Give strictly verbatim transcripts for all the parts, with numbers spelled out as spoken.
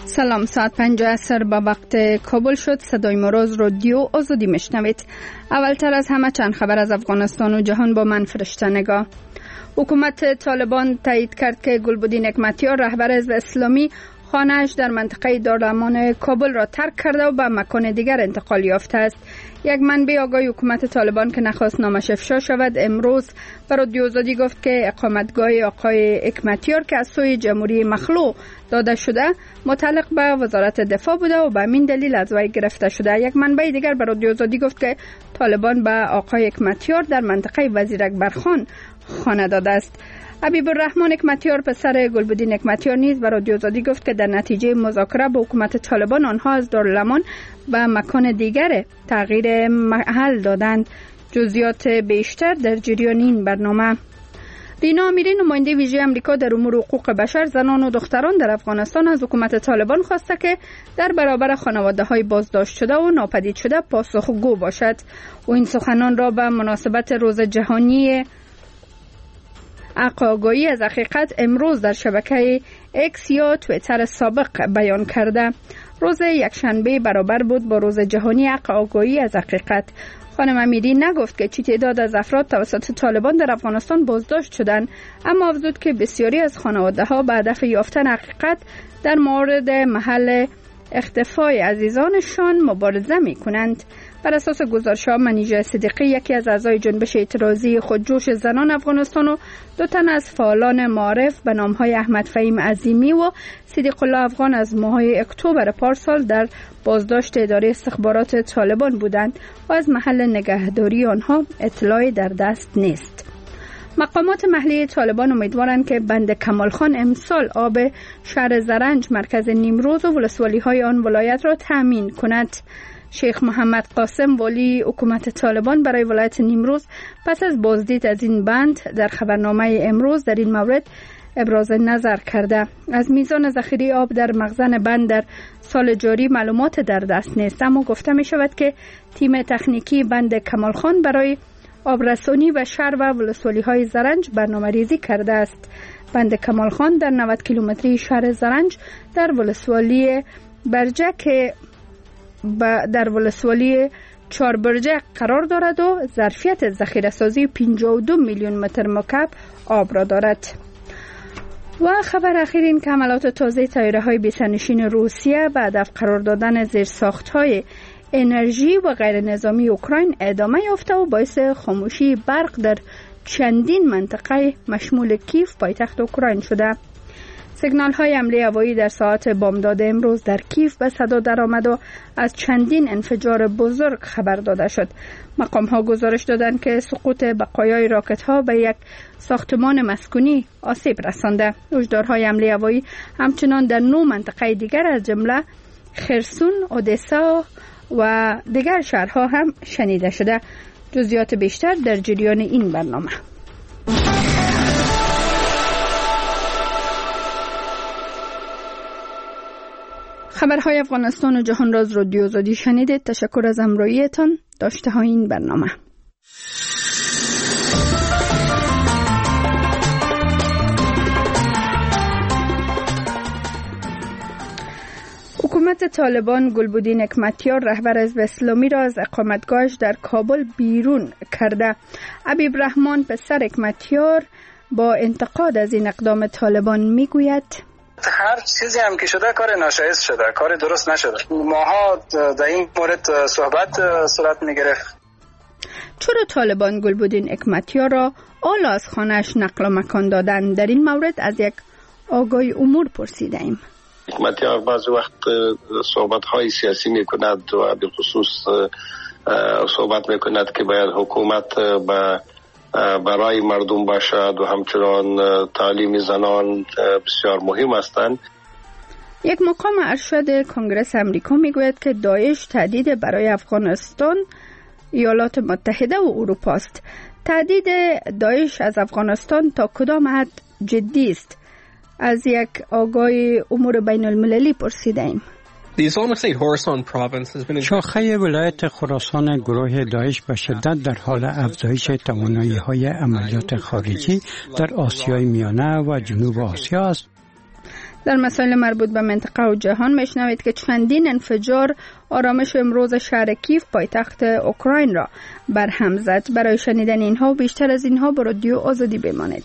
سلام، ساعت پنج عصر با وقت کابل شد. صدای مروز رادیو آزادی میشنوید. اولتر از همه چند خبر از افغانستان و جهان با من فرشته نگاه. حکومت طالبان تایید کرد که گلبدین حکمتیار رهبر حزب اسلامی خانه‌اش در منطقه دارالامان کابل را ترک کرده و به مکان دیگر انتقال یافته است. یک منبع آگاه حکومت طالبان که نخواست نامش افشا شود امروز به رادیو آزادی گفت که اقامتگاه آقای حکمتیار که از سوی جمهوری مخلوع داده شده متعلق به وزارت دفاع بوده و به همین دلیل از وی گرفته شده. یک منبع دیگر به رادیو آزادی گفت که طالبان به آقای حکمتیار در منطقه وزیر اکبرخان خانه داده است. حبیب الرحمن حکمتیار پسر گلبدین حکمتیار نیز به رادیو آزادی گفت که در نتیجه مذاکره با حکومت طالبان آنها از دارالامان به مکان دیگر تغییر محل دادند. جزئیات بیشتر در جریان این برنامه. رینا امیری نماینده ویژه آمریکا در امور حقوق بشر، زنان و دختران در افغانستان از حکومت طالبان خواسته که در برابر خانواده‌های بازداشت شده و ناپدید شده پاسخگو باشد. او این سخنان را به مناسبت روز جهانی آگاهی از حقیقت امروز در شبکه اکس یا توییتر سابق بیان کرده. روز یکشنبه برابر بود با روز جهانی آگاهی از حقیقت. خانم امیری نگفت که چه تعداد از افراد توسط طالبان در افغانستان بازداشت شدند، اما افزود که بسیاری از خانواده‌ها به هدف یافتن حقیقت در مورد محل اختفای عزیزانشان مبارزه می‌کنند. بر اساس گزارش‌ها منیژه صدیقی، یکی از اعضای جنبش اعتراضی خودجوش زنان افغانستان و دو تن از فعالان معارف به نام‌های احمد فهیم عظیمی و صدیق الله افغان از ماه‌های اکتبر پارسال در بازداشت اداره استخبارات طالبان بودند و از محل نگهداری آنها اطلاعی در دست نیست. مقامات محلی طالبان امیدوارند که بند کمال خان امسال آب شهر زرنج مرکز نیمروز و ولسوالی‌های آن ولایت را تأمین کند. شیخ محمد قاسم والی حکومت طالبان برای ولایت نیمروز پس از بازدید از این بند در خبرنامه امروز در این مورد ابراز نظر کرده. از میزان ذخیره آب در مخزن بند در سال جاری معلومات در دست نیست، اما گفته می شود که تیم تکنیکی بند کمال خان برای آبرسانی و شهر و ولسوالی های زرنج برنامه ریزی کرده است. بند کمال خان در نود کیلومتری شهر زرنج در ولسوالی برجک در ولسوالی چهار برجک قرار دارد و ظرفیت ذخیره سازی پنجاه و دو میلیون متر مکعب آب را دارد. و خبر اخیر این که حملات تازه طیاره های بی‌سرنشین روسیه به هدف قرار دادن زیرساخت های انرژی و غیر نظامی اوکراین ادامه یافته و باعث خاموشی برق در چندین منطقه مشمول کیف پایتخت اوکراین شده. سیگنال های حمله هوایی در ساعت بامداد امروز در کیف به صدا درآمد و از چندین انفجار بزرگ خبر داده شد. مقام ها گزارش دادند که سقوط بقایای راکت ها به یک ساختمان مسکونی آسیب رسانده. هشدارهای حمله هوایی همچنان در نه منطقه دیگر از جمله خرسون، اودسا و دیگر شهرها هم شنیده شده. جزئیات بیشتر در جریان این برنامه. خبرهای افغانستان و جهان را از رادیو آزادی شنیدید. تشکر از همراهیتان. داشته های این برنامه. حکومت طالبان گلبدین حکمتیار رهبر حزب اسلامی را از اقامتگاهش در کابل بیرون کرده. حبیب الرحمن پسر حکمتیار با انتقاد از این اقدام طالبان میگوید هر چیزی هم که شده کار ناشایست شده، کار درست نشده. ماها در این مورد صحبت صورت میگرفت. چرا طالبان گلبدین حکمتیار را اعلی از خانه‌اش نقل و مکان دادن؟ در این مورد از یک آگاه امور پرسیدیم. حکمتیار بعضی وقت صحبت‌های سیاسی میکند و به خصوص صحبت میکند که باید حکومت به برای مردم باشد و همچنان تعلیم زنان بسیار مهم هستند. یک مقام ارشد کنگره امریکا میگوید که داعش تهدید برای افغانستان، ایالات متحده و اروپا است. تهدید داعش از افغانستان تا کدام حد جدی است؟ از یک آگاه امور بین المللی پرسیدیم. شاخه ولایت خراسان گروه داعش به شدت در حال افزایش توانایی‌های عملیات خارجی در آسیای میانه و جنوب آسیا است. در مسائل مربوط به منطقه و جهان میشنوید که چندین انفجار آرامش امروز شهر کیف پایتخت اوکراین را برهم زد. برای شنیدن اینها و بیشتر از اینها با رادیو آزادی بمانید.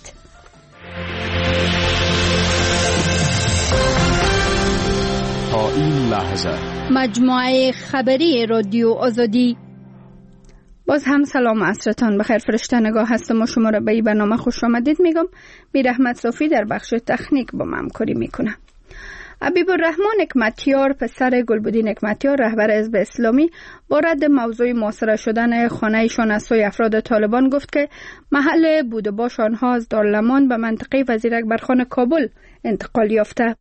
تا این لحظه مجموعه خبری رادیو آزادی. باز هم سلام و عصرتان بخیر. فرشته نگاه هستم و شما را به این برنامه خوش آمدید میگم. میر احمد صافی در بخش تکنیک با من همکاری میکنه. حبیب الرحمن حکمتیار پسر گلبدین حکمتیار رهبر حزب اسلامی با رد موضوع محاصره شدن خانه‌شان از سوی افراد طالبان گفت که محل بود و باش آنها از دارالمان به منطقه وزیر اکبرخان کابل انتقال یافته.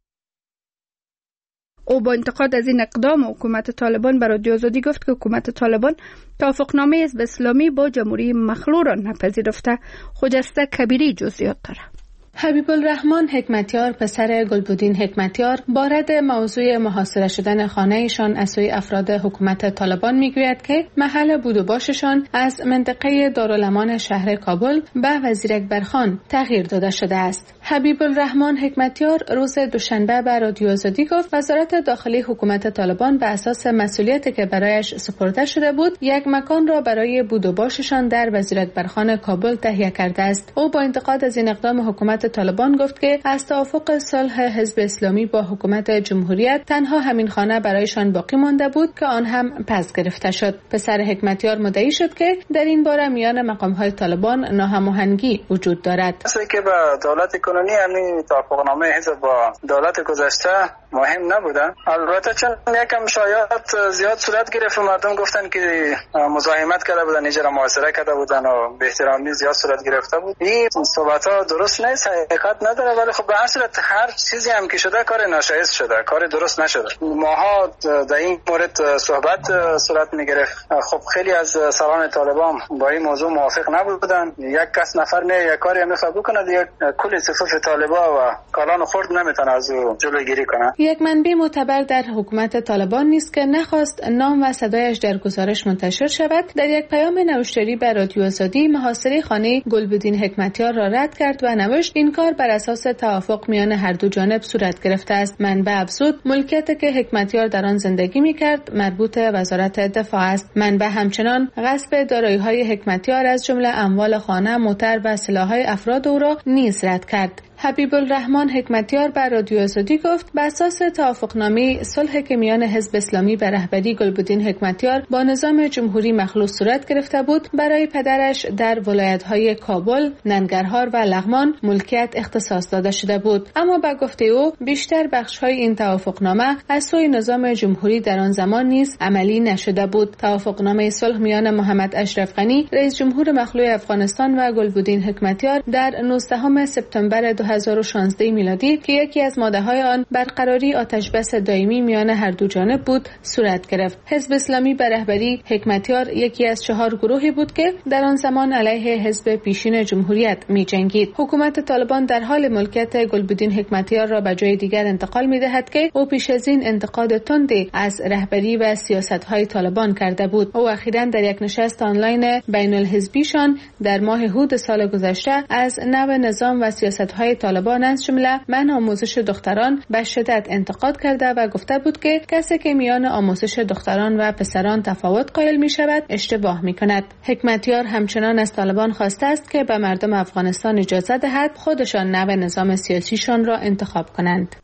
او با انتقاد از این اقدام حکومت طالبان بر رادیو آزادی گفت که حکومت طالبان توافقنامه حزب اسلامی با جمهوری مخلوع را نپذیرفته. خجسته کبیری جزئیات دارد. حبیب الرحمن حکمتیار پسر گلبدین حکمتیار با رد موضوع محاصره شدن خانه‌شان از سوی افراد حکومت طالبان میگوید که محل بود و باششان از منطقه دارالمان شهر کابل به وزیر اکبرخان تغییر داده شده است. حبیب الرحمن حکمتیار روز دوشنبه به رادیو آزادی گفت وزارت داخلی حکومت طالبان به اساس مسئولیتی که برایش سپرده شده بود یک مکان را برای بود و باششان در وزیر اکبرخان کابل تهیه کرده است. او با انتقاد از این اقدام حکومت طالبان گفت که از توافق صلح حزب اسلامی با حکومت جمهوریت تنها همین خانه برایشان باقی مانده بود که آن هم پس گرفته شد. پسر حکمتیار مدعی شد که در این باره میان مقام‌های طالبان ناهماهنگی وجود دارد. اصلی که با دولت کنونی همین توافقنامه حزب با دولت گذشته مهم نبودن. البته چون یکم شایعات زیاد صورت گرفت و مردم گفتن که مزاحمت کرده بودن، اینجا محاصره کرده بودن و به احترامی زیاد صورت گرفته بود. این صحبت‌ها درست نیست، حقیقت نداره. ولی خب به هر صورت هر چیزی هم که شده کار ناشایست شده، کار درست نشده. ماها در این مورد صحبت صورت میگرفت. خب خیلی از سران طالبان با این موضوع موافق نبودن. یک کس نفر نه یک کاری هم میخواد بکنه، دیگه کل صفوف طالبان و کالان خرد نمیتونه از جلوگیری کنه. یک منبع معتبر در حکومت طالبان نیست که نخواست نام و صدایش در گزارش منتشر شود. در یک پیام نوشتاری به رادیو آزادی محاصره خانه گلبدین حکمتیار را رد کرد و نوشت این کار بر اساس توافق میان هر دو جانب صورت گرفته است. منبع افزود ملکیتی که حکمتیار در آن زندگی میکرد مربوط وزارت دفاع است. منبع همچنان غصب دارایی‌های حکمتیار از جمله اموال خانه، موتر و سلاح‌های افراد او را نیز رد کرد. حبیب الرحمن حکمتیار بر رادیو آزادی گفت به اساس توافقنامه صلح که میان حزب اسلامی به رهبری گلبدین حکمتیار با نظام جمهوری مخلوع صورت گرفته بود، برای پدرش در ولایت‌های کابل، ننگرهار و لغمان ملکیت اختصاص داده شده بود. اما به گفته او بیشتر بخش‌های این توافقنامه از سوی نظام جمهوری در آن زمان نیز عملی نشده بود. توافقنامه صلح میان محمد اشرف غنی رئیس جمهور مخلوع افغانستان و گلبدین حکمتیار در نوزدهم سپتامبر دو هزار و شانزده میلادی که یکی از ماده‌های آن برقراری آتش‌بس دائمی میان هر دو جانب بود صورت گرفت. حزب اسلامی به رهبری حکمتیار یکی از چهار گروهی بود که در آن زمان علیه حزب پیشین جمهوریت می‌جنگید. حکومت طالبان در حال ملکیت گلبدین حکمتیار را به جای دیگر انتقال می‌دهد که او پیش از این انتقاد تندی از رهبری و سیاست‌های طالبان کرده بود. او اخیراً در یک نشست آنلاین بین‌الحزبیشان در ماه هود سال گذشته از نوع نظام و سیاست‌های طالبان از جمله منع آموزش دختران به شدت انتقاد کرده و گفته بود که کسی که میان آموزش دختران و پسران تفاوت قائل می شود اشتباه می کند. حکمتیار همچنان از طالبان خواسته است که به مردم افغانستان اجازه دهد خودشان نوع نظام سیاسیشان را انتخاب کنند.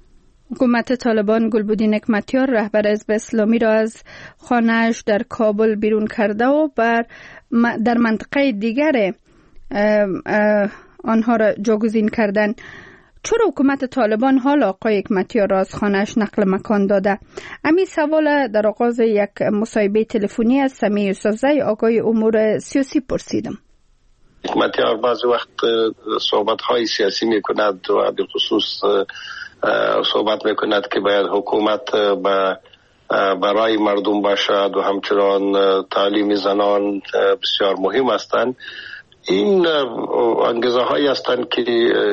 حکومت طالبان گلبدین حکمتیار رهبر حزب اسلامی را از خانه‌اش در کابل بیرون کرده و بر در منطقه دیگر آنها را جاگزین کردن. چرا حکومت طالبان حال آقای حکمتیار را از خانه‌اش نقل مکان داده؟ امی سوال در آغاز یک مصاحبه تلفنی از سمیع یوسفزی آقای امور سیاسی پرسیدم. حکمتیار بعضی وقت صحبت‌های سیاسی می‌کند و به خصوص صحبت می‌کند که باید حکومت با برای مردم باشد و همچنان تعلیم زنان بسیار مهم هستند. این انگیزه هایی هستند که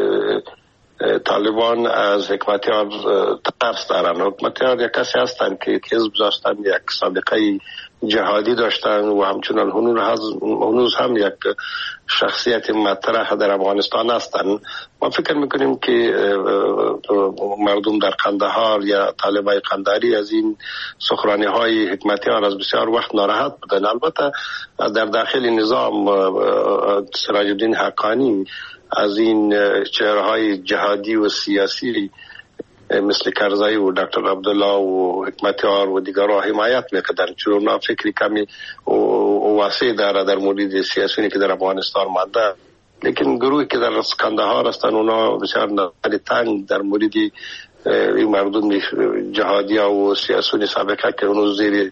طالبان از حکمتیار ترس دارند. حکمتیار یک کسی هستند که حزب داشتن یک سابقه جهادی داشتن و همچنان هنوز هم یک شخصیت مطرح در افغانستان هستند. ما فکر میکنیم که مردم در قندهار یا طالبای قندهاری از این سخنرانی های حکمتیار از بسیار وقت ناراحت بودن. البته در داخل نظام سراج الدین حقانی از این چهره‌های جهادی و سیاسی مثل کرزی و دکتر عبدالله و حکمتیار و دیگرها حمایت میکردن، چون اونا فکری کمی و واسع داره در مورد سیاسیونی که در افغانستان مانده. لیکن گروهی که در قندهار هستن اونا بسیار نظر تنگ در مورد این مردم جهادی و سیاسیون سابقه که اونو زیر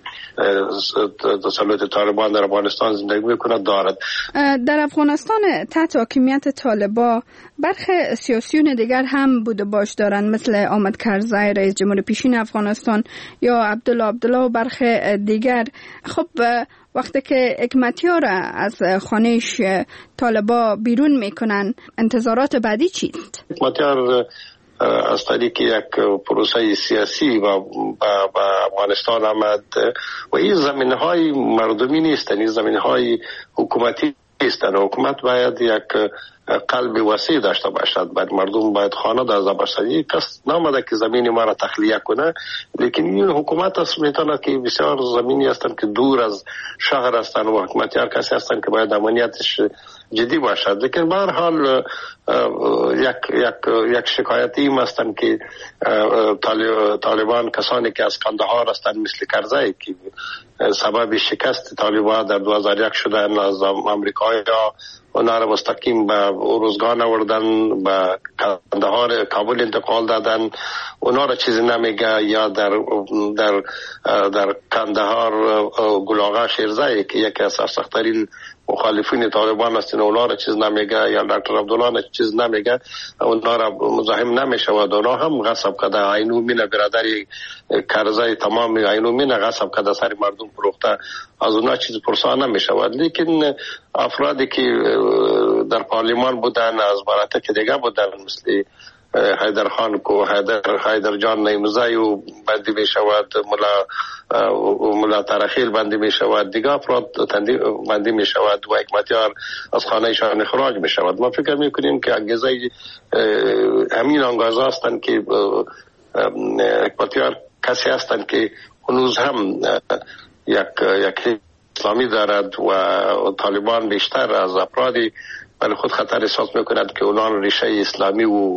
تسلط طالبان در افغانستان زندگی میکنه دارد. در افغانستان تحت حاکمیت طالبان برخی سیاسیون دیگر هم بوده باش دارند، مثل احمد کرزی رئیس جمهور پیشین افغانستان یا عبدالله عبدالله و برخی دیگر. خب وقتی که حکمتیار از خانهش طالبان بیرون میکنن، انتظارات بعدی چیست؟ حکمتیار از طریق یک پروسه سیاسی و با افغانستان آمد و این زمینهای مردمی نیستن، این زمینهای حکومتی نیستن. حکومت باید یک قلب وسیع داشته باشد، باید مردم باید خانه داشته باشد. یک کس نامده که زمین ما را تخلیه کنه، لیکن این حکومت است میتونه که بسیار زمینی هستن که دور از شهر هستن و حکمتیار کسی هستن که باید امنیتش جدی باشد. لیکن به هر حال یک یک یک شکایت این هستن که طالبان کسانی که از قندهار هستن مثل کرزی که سبب شکست طالبان در دو هزار و یک شدن از امریکایی ها اونا را مستقیم به ارزگان آوردن، به قندهار کابل انتقال دادن. اونا را چیزی نمیگه. یا در در در قندهار گلاغا شیرزایی که یکی از سرسخت‌ترین مخالفین طالبان هستن، اونا را چیز نمیگه. یا دکتر عبدالله چیز نمیگه، اونا را مزاحم نمیشه و اونا هم غصب کده. عینومین برادری کرزی تمام عینومین غصب کده، سر مردم فروخته، از اونا چیز پرسان نمیشه. لیکن افرادی که در پارلمان بودن از براتک دیگه بودن مثل حیدر خان کو حیدر حیدر جان نیمزایی و بندی می شود، ملا ملا ترخیل بندی می شود، دیگه افراد بندی می شود و حکمتیار از خانه شان اخراج می شود. ما فکر می کنیم که انگیزه همین انگیزه هستند که حکمتیار کسی هستند که هنوز هم یک یک اسلامی دارد و طالبان بیشتر از افرادی برای خود خطر احساس میکند که اونا ریشه اسلامی و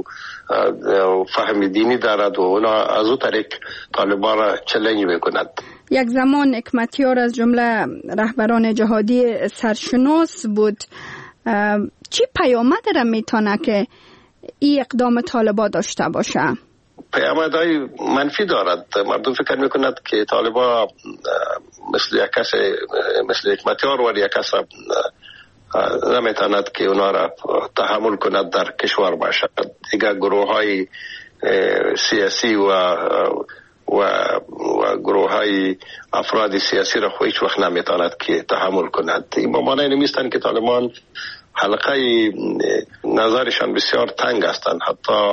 فهم دینی دارد و اونا از او طریق طالبان را چلنج میکند. یک زمان حکمتیار از جمله رهبران جهادی سرشناس بود. چی پیامد را میتونه که این اقدام طالبان داشته باشه؟ پیامدهای منفی دارد. مردم فکر میکند که طالبان مثل یک کس مثل حکمتیار و یک کس نمیتواند که اونا را تحمل کند در کشور باشد. دیگر گروه های سیاسی و و, و گروه های افراد سیاسی را هیچ وقت نمیتواند که تحمل کند. این با معنی نمیستند که طالبان حلقه نظرشان بسیار تنگ هستند، حتی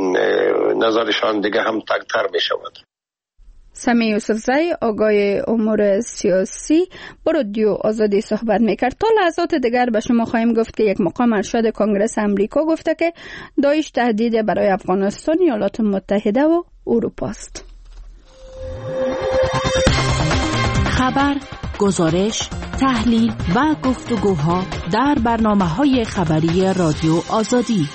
نظرشان دیگه هم تنگتر می شود. سمیع یوسفزی آگای امور سیاسی با رادیو آزادی صحبت میکرد. تا لحظات دیگر به شما خواهیم گفت که یک مقام ارشد کنگره امریکا گفته که داعش تهدید برای افغانستان، ایالات متحده و اروپا است. خبر، گزارش، تحلیل و گفتگوها در برنامه‌های خبری رادیو آزادی.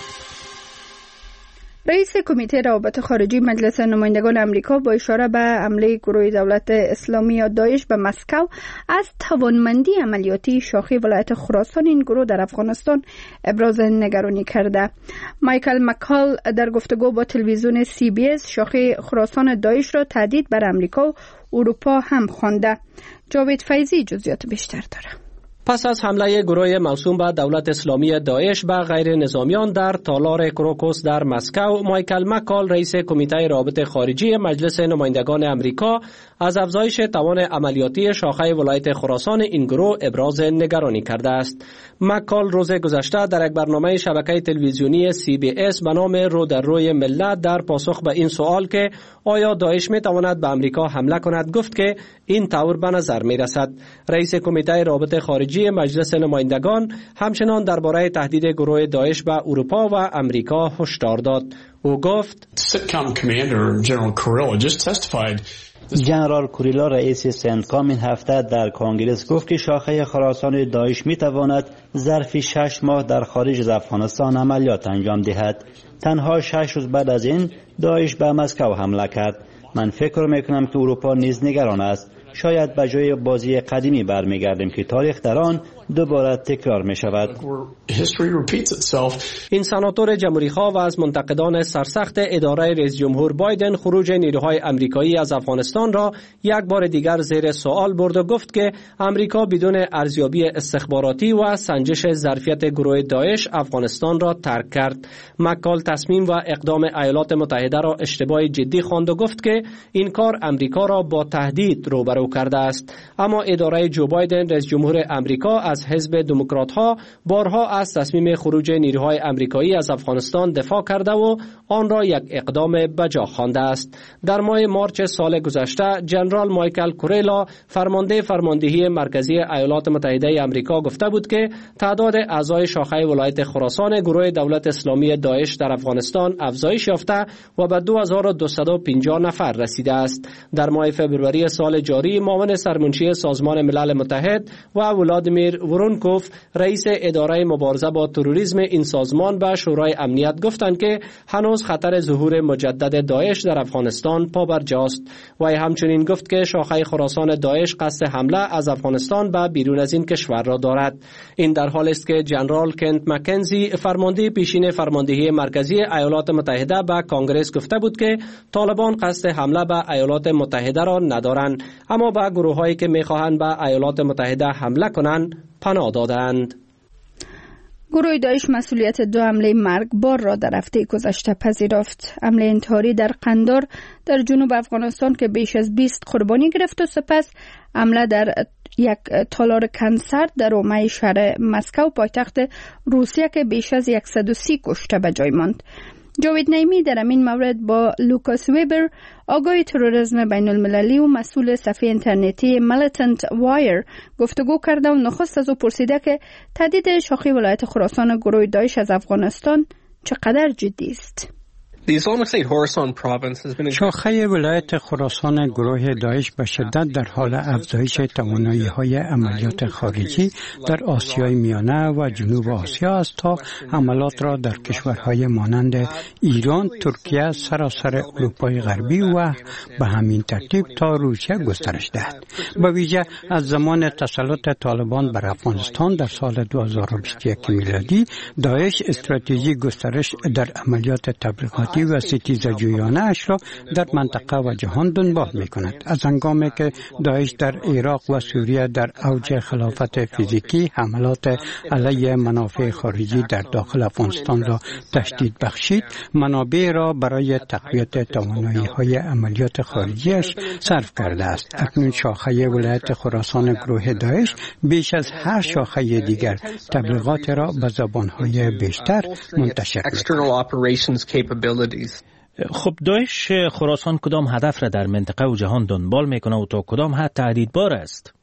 رئیس کمیته روابط خارجی مجلس نمایندگان امریکا با اشاره به حمله گروه دولت اسلامی یا داعش به مسکو از توانمندی عملیاتی شاخه ولایت خراسان این گروه در افغانستان ابراز نگرانی کرده. مایکل مکال در گفتگو با تلویزیون سی بی اس شاخه خراسان داعش را تهدید بر امریکا و اروپا هم خوانده. جاوید فیضی جزئیات بیشتر داره. پس از حمله گروه موسوم به دولت اسلامی داعش به غیر نظامیان در تالار کروکوس در مسکو، مایکل مکال رئیس کمیته رابطه خارجی مجلس نمایندگان امریکا از افزایش توان عملیاتی شاخه ولایت خراسان این گروه ابراز نگرانی کرده است. مکال روز گذشته در یک برنامه شبکه تلویزیونی سی بی اس به نام رو در روی ملت در پاسخ به این سوال که آیا داعش می تواند به امریکا حمله کند گفت که این طور به نظر می رسد. رئیس کمیته رابطه خارجی مجلس نمایندگان همچنان درباره تهدید گروه داعش به اروپا و امریکا هشدار داد. او گفت جنرال کوریلا رئیس سنتکام این هفته در کنگره گفت که شاخه خراسان داعش می تواند ظرف شش ماه در خارج از افغانستان عملیات انجام دهد. تنها شش روز بعد از این داعش به مسکو حمله کرد. من فکر می کنم که اروپا نیز نگران است. شاید به جای بازی قدیمی برمیگردیم که تاریخ در آن دوباره تکرار می شود. این سناتور جمهوری خواه و از منتقدان سرسخت اداره رئیس جمهور بایدن خروج نیروهای امریکایی از افغانستان را یک بار دیگر زیر سوال برد و گفت که امریکا بدون ارزیابی استخباراتی و سنجش ظرفیت گروه داعش افغانستان را ترک کرد. مکال تصمیم و اقدام ایالات متحده را اشتباه جدی خواند و گفت که این کار امریکا را با تهدید روبرو کرده است. اما اداره جو بایدن رئیس جمهور امریکا از حزب دموکرات ها بارها از تصمیم خروج نیروهای امریکایی از افغانستان دفاع کرده و آن را یک اقدام بجا خوانده است. در ماه مارچ سال گذشته جنرال مایکل کوریلا فرمانده فرماندهی مرکزی ایالات متحده امریکا گفته بود که تعداد اعضای شاخه ولایت خراسان گروه دولت اسلامی داعش در افغانستان افزایش یافته و به دو هزار و دویست و پنجاه نفر رسیده است. در ماه فوریه سال جاری معاون سرمنشی سازمان ملل متحد و ولادیمیر ورونکوف رئیس اداره مبارزه با تروریسم این سازمان به شورای امنیت گفتند که هنوز خطر ظهور مجدد داعش در افغانستان پابرجاست. و همچنین گفت که شاخه خراسان داعش قصد حمله از افغانستان به بیرون از این کشور را دارد. این در حالی است که جنرال کنت مکنزی فرمانده پیشین فرماندهی مرکزی ایالات متحده به کانگرس گفته بود که طالبان قصد حمله به ایالات متحده را ندارند، اما به گروه‌هایی که می‌خواهند به ایالات متحده حمله کنند پناه دادند. گروه داعش مسئولیت دو حمله مرگبار را در هفته گذشته پذیرفت. حمله انتحاری در قندار در جنوب افغانستان که بیش از بیست قربانی گرفت و سپس حمله در یک تالار کنسرت در حومه شهر مسکو پایتخت روسیه که بیش از صد و سی کشته به جای ماند. جاوید نعیمی در این مورد با لوکاس ویبر آگاه تروریسم بین المللی و مسئول صفحه اینترنتی ملیتنت وایر گفتگو کرده و نخست از او پرسیده که تهدید شاخه ولایت خراسان گروه داعش از افغانستان چقدر جدی است. شاخه ولایت خراسان گروه داعش به شدت در حال افزایش توانایی‌های عملیات خارجی در آسیای میانه و جنوب آسیا است تا حملات را در کشورهای مانند ایران، ترکیه، سراسر اروپای غربی و به همین ترتیب تا روسیه گسترش دهد. به ویژه از زمان تسلط طالبان بر افغانستان در سال دو هزار و بیست و یک میلادی داعش استراتژی گسترش در عملیات تبلیغاتی و ستیزجویانه اش را در منطقه و جهان دنبال می کند. از هنگامی که داعش در عراق و سوریه در اوج خلافت فیزیکی حملات علیه منافع خارجی در داخل افغانستان را تشدید بخشید، منابع را برای تقویت توانایی‌های عملیات خارجیش صرف کرده است. اکنون شاخه ولایت خراسان گروه داعش بیش از هر شاخه دیگر تبلیغات را به زبان‌های بیشتر منتشر می‌کند. خب داعش خراسان کدام هدف را در منطقه و جهان دنبال میکنه و تا کدام حد تهدیدبار است؟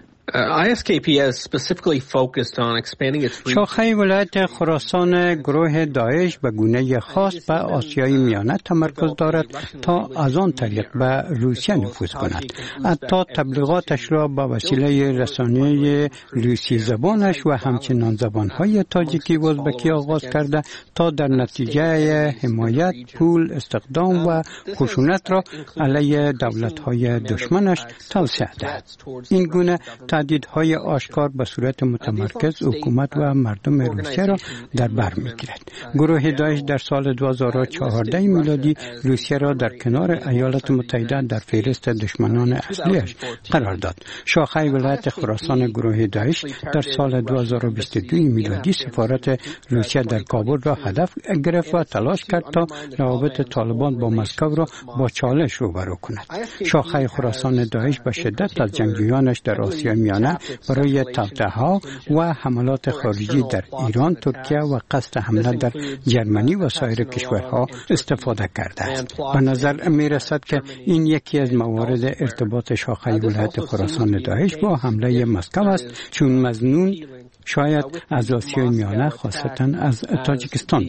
شاخه ولایت خراسان گروه داعش به گونه خاص به آسیای میانه تمرکز دارد تا از آن طریق به روسیه نفوذ کند. حتی تبلیغاتش را با وسیله رسانه‌ای روسی زبانش و همچنین زبانهای تاجیکی و ازبکی آغاز کرده تا در نتیجه حمایت، پول، استخدام و خشونت را علیه دولت‌های دشمنش توسعه دهد. این گونه تهدیدهای آشکار به صورت متمرکز حکومت و مردم روسیه را در بر می‌گیرد. گروه داعش در سال دو هزار و چهارده میلادی روسیه را در کنار ایالات متحده در فهرست دشمنان اصلیش قرار داد. شاخه ولایت خراسان گروه داعش در سال دو هزار و بیست و دو میلادی سفارت روسیه در کابل را هدف گرفت و تلاش کرد تا روابط طالبان با مسکو را با چالش روبرو کند. شاخه خراسان داعش به شدت از جنگجویانش در آسیای میانه برای توطئه‌ها و حملات خارجی در ایران، ترکیه و قصد حمله در جرمنی و سایر کشورها استفاده کرده است. به نظر می رسد که این یکی از موارد ارتباط شاخه ولایت خراسان داعش با حمله مسکو است، چون مظنون شاید از آسیای میانه خاصتا از تاجیکستان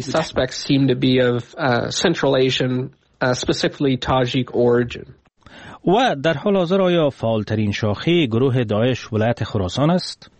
و در حال حاضر آیا فعالترین شاخه گروه داعش ولایت خراسان است؟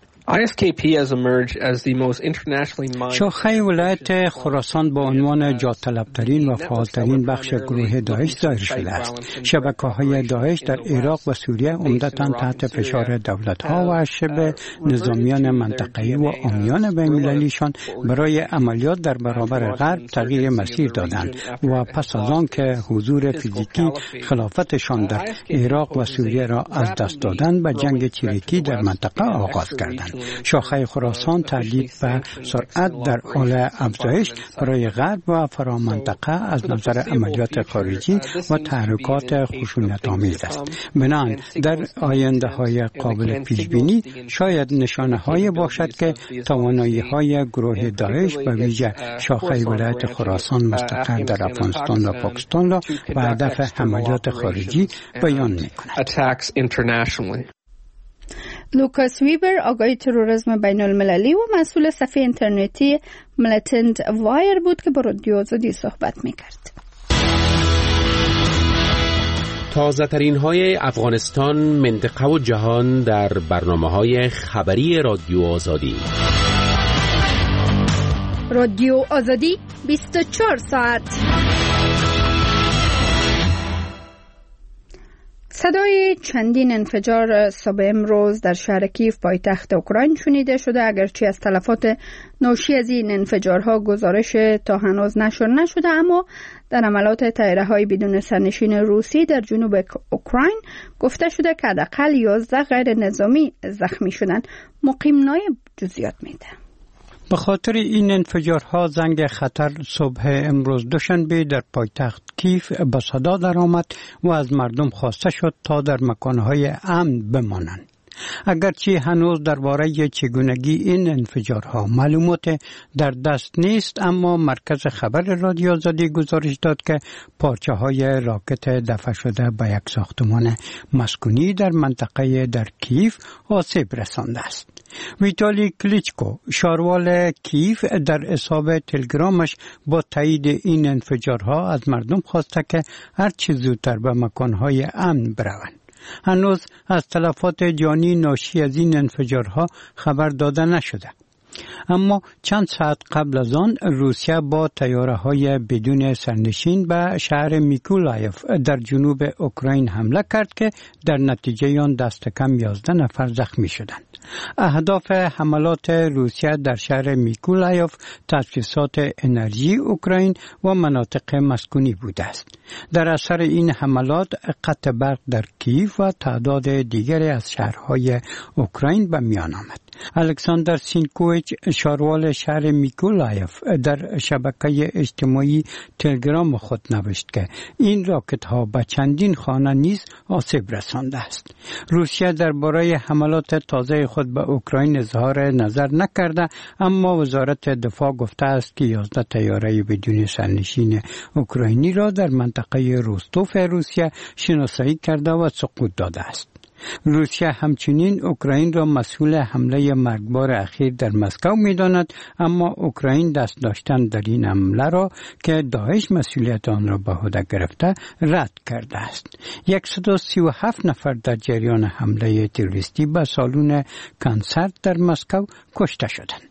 شاخه ولایت خراسان با عنوان جاطلبترین و فعالترین بخش گروه داعش ظاهر شده است. شبکه‌های داعش در عراق و سوریه عمدتاً تحت فشار دولت‌ها و شبه نظامیان منطقه‌ای و عامیان بین‌المللیشان برای عملیات در برابر غرب تغییر مسیر دادند و پس از آن که حضور فیزیکی خلافتشان در عراق و سوریه را از دست دادند به جنگ چریکی در منطقه آغاز کردند. شاخه خراسان تهدید به سرعت در حال افزایش برای غرب و فرامنطقه از نظر عملیات خارجی و تحرکات خشونت‌آمیز است. بنابراین در آینده‌های قابل پیش‌بینی شاید نشانه‌هایی باشد که توانایی‌های گروه داعش به ویژه شاخه ولایت خراسان مستقر در افغانستان و پاکستان را به هدف عملیات خارجی بیان می‌کند. لوکاس ویبر، آگاهی تروریسم بین المللی و مسئول صفحه اینترنتی ملیتنت وایر بود که با رادیو آزادی صحبت میکرد. تازه ترین های افغانستان، منطقه و جهان در برنامه های خبری رادیو آزادی. رادیو آزادی بیست و چهار ساعت. صدای چندین انفجار صبح امروز در شهر کیف پایتخت اوکراین شنیده شده، اگرچه از تلفات ناشی از این انفجارها گزارش تا هنوز نشر نشده، اما در عملات طیاره‌های بدون سرنشین روسی در جنوب اوکراین گفته شده که حداقل یازده غیر نظامی زخمی شدند. مقیم نایب جزئیات میده. به خاطر این انفجارها زنگ خطر صبح امروز دوشنبه در پایتخت کیف به صدا درآمد و از مردم خواسته شد تا در مکانهای امن بمانند. اگرچه هنوز درباره چگونگی این انفجارها معلومات در دست نیست، اما مرکز خبر رادیو آزادی گزارش داد که پارچه های راکت دفع شده به یک ساختمان مسکونی در منطقه در کیف آسیب رسانده است. ویتالی کلیچکو، شاروال کیف، در حساب تلگرامش با تایید این انفجارها از مردم خواسته که هر چه زودتر به مکانهای امن بروند. هنوز از تلفات جانی ناشی از این انفجارها خبر داده نشده. اما چند ساعت قبل از آن روسیه با طیاره‌های بدون سرنشین به شهر میکولایف در جنوب اوکراین حمله کرد که در نتیجه آن دست کم یازده نفر زخمی شدند. اهداف حملات روسیه در شهر میکولایف تاسیسات انرژی اوکراین و مناطق مسکونی بوده است. در اثر این حملات قطع برق در کیف و تعداد دیگری از شهرهای اوکراین به میان آمد. الکساندر سینکویچ، شاروال شهر میکولایف، در شبکه اجتماعی تلگرام خود نوشت که این راکت ها به چندین خانه نیز آسیب رسانده است. روسیه درباره حملات تازه خود به اوکراین اظهار نظر نکرده، اما وزارت دفاع گفته است که یازده طیاره بدون سرنشین اوکراینی را در منطقه روستوف روسیه شناسایی کرده و سقوط داده است. روسیه همچنین اوکراین را مسئول حمله مرگبار اخیر در مسکو می‌داند، اما اوکراین دست داشتن در این حمله را که داعش مسئولیت آن را به عهده گرفته رد کرده است. صد و سی و هفت نفر در جریان حمله تروریستی به سالن کنسرت در مسکو کشته شدند.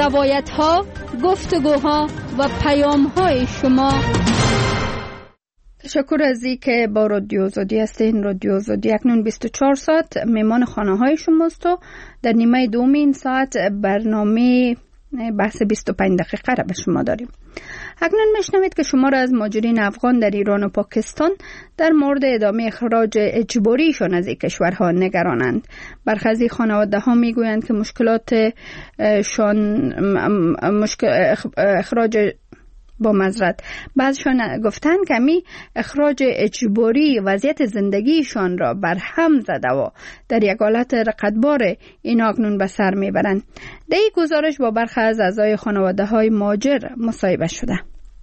روایت‌ها، گفتگوها و پیام‌های شما تشکر از این که با رادیو آزادی هستین. رادیو آزادی اکنون بیست و چهار ساعت میمان خانه های شماست و در نیمه دوم این ساعت برنامه بحث بیست و پنج دقیقه را به شما داریم. اکنون میشنوید که شما را از مهاجرین افغان در ایران و پاکستان در مورد ادامه اخراج اجباریشان از این کشورها نگرانند. برخی از خانواده ها میگویند که مشکلات شان مشکل اخراج با معذرت بعضشان گفتن که می اخراج اجباری وضعیت زندگیشان را بر هم زده و در یک حالت رقتبار این اکنون به سر میبرند. در این گزارش با برخی از اعضای خانواده های مهاجر مصاحبه شده.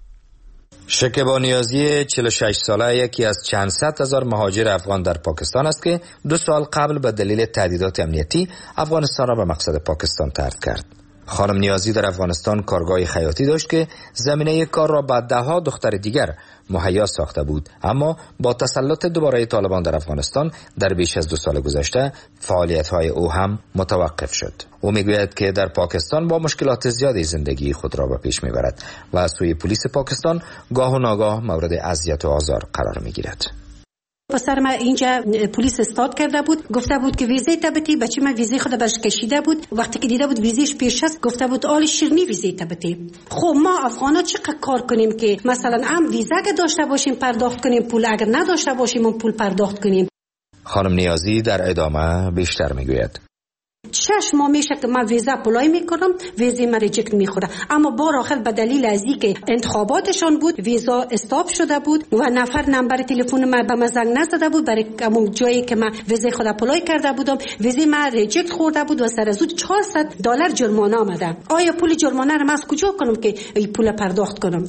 شکیبا نیازی چهل و شش ساله یکی از چند صد هزار مهاجر افغان در پاکستان است که دو سال قبل به دلیل تهدیدات امنیتی افغانستان را به مقصد پاکستان ترک کرد. خانم نیازی در افغانستان کارگاه خیاطی داشت که زمینه کار را به دهها دختر دیگر مهیا ساخته بود، اما با تسلط دوباره طالبان در افغانستان در بیش از دو سال گذشته فعالیت‌های او هم متوقف شد. او میگوید که در پاکستان با مشکلات زیادی زندگی خود را به پیش میبرد و از سوی پلیس پاکستان گاه و ناگاه مورد اذیت و آزار قرار میگیرد. پسر ما اینجا پلیس استاد کرده بود، گفته بود که ویزه تبتی، بچه ما ویزه خود برش کشیده بود. وقتی که دیده بود ویزهش پیش است گفته بود آل شیرنی ویزه تبتی. خب ما افغانا چقدر کار کنیم که مثلا هم ویزه که داشته باشیم پرداخت کنیم پول، اگر نداشته باشیم اون پول پرداخت کنیم. خانم نیازی در ادامه بیشتر میگوید شش ماه میشه که من ویزا اپلای میکنم، ویزا من ریجکت میخوره، اما بار آخر به دلیل از اینکه انتخاباتشان بود ویزا استاپ شده بود و نفر نمبر تلفن من به من زنگ نزده بود برای همون جایی که من ویزا خود اپلای کرده بودم، ویزا من ریجکت خورده بود و سر از اون چهارصد دلار جرمانه آمده. آیا پول جرمانه رو من از کجا کنم که این پول پرداخت کنم؟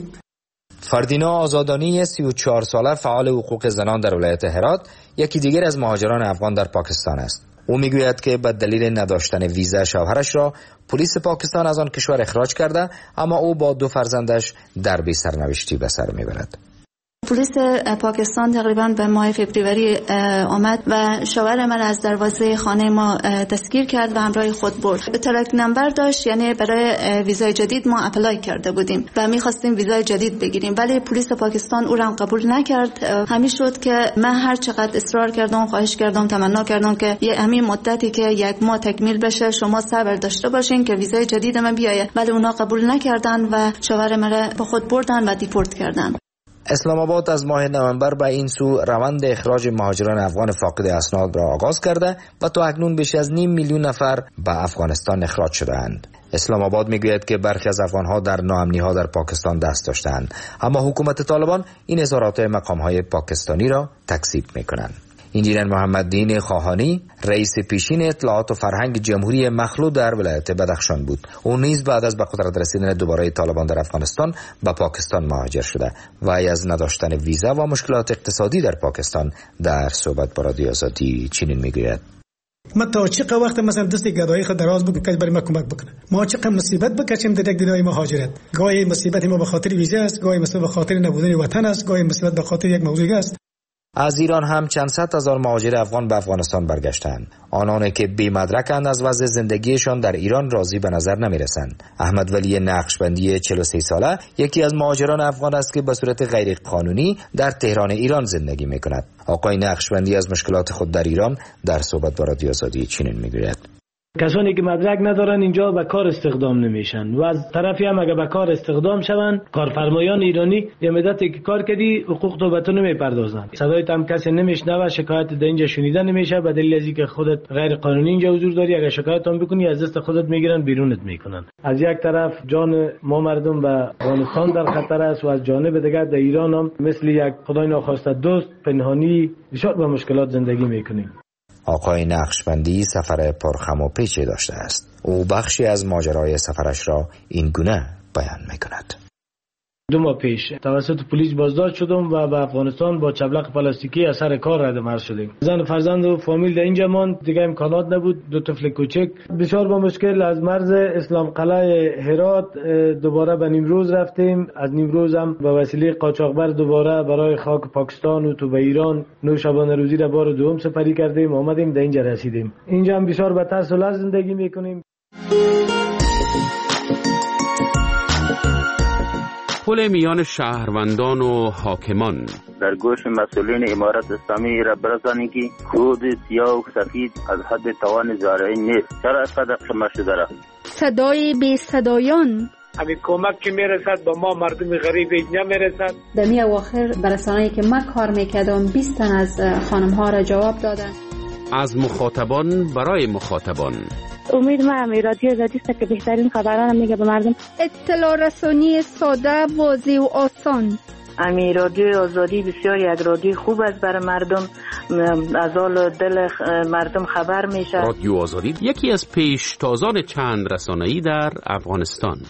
فردینا آزادانی سی و چهار ساله فعال حقوق زنان در ولایت هرات یکی دیگر از مهاجران افغان در پاکستان است. او میگوید که به دلیل نداشتن ویزا شوهرش را پلیس پاکستان از آن کشور اخراج کرده، اما او با دو فرزندش در بی سرنوشتی به سر میبرد. پلیس پاکستان تقریبا به ماه فوریه آمد و شوهر من از دروازه خانه ما دستگیر کرد و همراه خود برد. ترک نمبر داشت، یعنی برای ویزای جدید ما اپلای کرده بودیم و می‌خواستیم ویزای جدید بگیریم، ولی پلیس پاکستان او را قبول نکرد. همین شد که من هر چقدر اصرار کردم، خواهش کردم، تمنا کردم که یه همین مدتی که یک ماه تکمیل بشه شما صبر داشته باشین که ویزای جدید من بیاید، ولی اونا قبول نکردن و شوهر من با خود بردن و دیپورت کردن. اسلام آباد از ماه نوامبر به این سو روند اخراج مهاجران افغان فاقد اسناد را آغاز کرده و تا اکنون بیش از نیم میلیون نفر به افغانستان اخراج شده‌اند. اسلام آباد میگوید که برخی از افغانها در ناامنی‌ها در پاکستان دست داشتند، اما حکومت طالبان این اظهارات مقام‌های پاکستانی را تکذیب می‌کنند. انجینر محمد دین خواهانی رئیس پیشین اطلاعات و فرهنگ جمهوری مخلوع در ولایت بدخشان بود. او نیز بعد از به قدرت رسیدن دوباره طالبان در افغانستان به پاکستان مهاجر شده و از نداشتن ویزا و مشکلات اقتصادی در پاکستان در صحبت با رادیو آزادی چنین میگوید: ما تا چه وقت مثلا دست گدایی خود دراز بکنیم که برای ما کمک بکنه. ما چقدر مصیبت بکشیم در یک دنیای مهاجرت. گاهی مصیبت ما به خاطر ویزا است، گاهی مصیبت به خاطر نبودن وطن است، گاهی مصیبت به خاطر یک موضوع است. از ایران هم چند صد هزار مهاجر افغان به افغانستان برگشتند. آنان که بی مدرکند از وضع زندگیشان در ایران راضی به نظر نمی رسند. احمد ولی نقشبندی چهل و سه ساله یکی از مهاجران افغان است که به صورت غیر قانونی در تهران ایران زندگی می کند. آقای نقشبندی از مشکلات خود در ایران در صحبت با رادیو آزادی چنین می گوید: کسانی که مدرک ندارن اینجا به کار استخدام نمیشن و از طرفی هم اگه به کار استخدام شون کارفرمایان ایرانی یه مدتی که کار کردی حقوق تو به تو نمیپردازن، صدایت هم کسی نمیشنوه، شکایت در اینجا شنیده نمیشه به دلیل از اینکه خودت غیر قانونی اینجا حضور داری. اگه شکایت هم بکنی از دست خودت میگیرن بیرونت میکنن. از یک طرف جان ما مردم به افغانستان در خطر است و از جانب دیگر در ایران هم مثل یک خدای ناخواسته دوست پنهانی بسیار با مشکلات زندگی میکنیم. آقای نقشبندی سفر پرخم و پیچ داشته است. او بخشی از ماجرای سفرش را این گونه بیان میکند: دو ماه پیش توسط پلیس بازداشت شدم و به افغانستان با چبلق پلاستیکی از سر کار رد مرز شدیم. زن فرزند و فامیل در اینجا ماند، دیگه امکانات نبود. دو طفل کوچک بسیار با مشکل از مرز اسلام قلعه هرات دوباره به نیمروز رفتیم. از نیمروز هم به وسیله قاچاقبر دوباره برای خاک پاکستان و تو به ایران نو شبانه روزی را بار دوم سپری کردیم، آمدیم در اینجا رسیدیم. اینجا هم بسیار به ترس و لرز زندگی میکنیم. تداخل میان شهروندان و حاکمان. در گوش مسئولین امارت اسلامی را برسانید که کود سیاه و سفید از حد توان زارعی نیست. چرا صدق شما شده را؟ صدای بی صدایان. همین کمک که میرسد با ما مردم غریب اینجا میرسد. در می اواخر برسانه‌ای که من کار میکردم بیست تن از خانم ها را جواب دادن. از مخاطبان برای مخاطبان. امید ما هم رادیو آزادی است که بهترین خبران میگه به مردم. اطلاع رسانی ساده، واضح و آسان. امی رادیو آزادی بسیار یک رادیو خوب است برای مردم، از حال دل مردم خبر میشه. رادیو آزادی یکی از پیشتازان چند رسانه‌ای در افغانستان.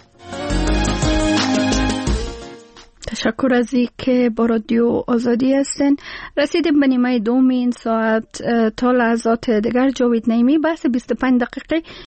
تشکر از این که با رادیو آزادی هستین. رسیدیم به نیمه دوم این ساعت. تا لحظات دیگر جاوید نعیمی بحث بیست و پنج دقیقه